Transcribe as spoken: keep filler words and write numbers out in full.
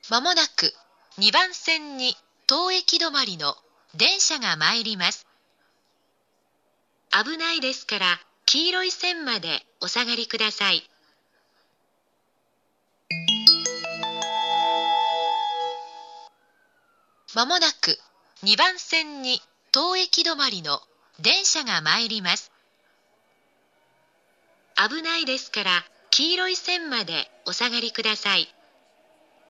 まもなくにばん線に当駅止まりの電車が参ります。危ないですから黄色い線までお下がりください。まもなくにばん線に当駅止まりの電車が参ります。危ないですから黄色い線までお下がりください。